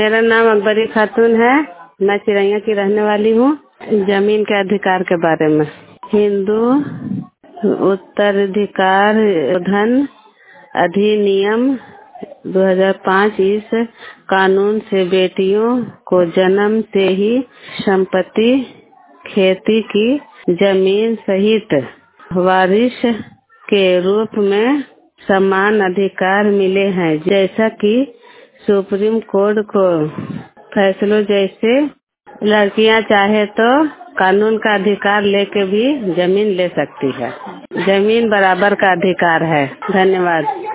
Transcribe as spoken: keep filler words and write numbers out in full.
मेरा नाम अकबरी खातून है। मैं चिरैया की रहने वाली हूँ। जमीन के अधिकार के बारे में हिंदू उत्तराधिकार धन अधिनियम दो हज़ार पाँच इस कानून से बेटियों को जन्म से ही संपत्ति, खेती की जमीन सहित वारिस के रूप में समान अधिकार मिले हैं, जैसा कि सुप्रीम कोर्ट को फैसलों जैसे लड़कियां चाहे तो कानून का अधिकार लेके भी जमीन ले सकती है। जमीन बराबर का अधिकार है। धन्यवाद।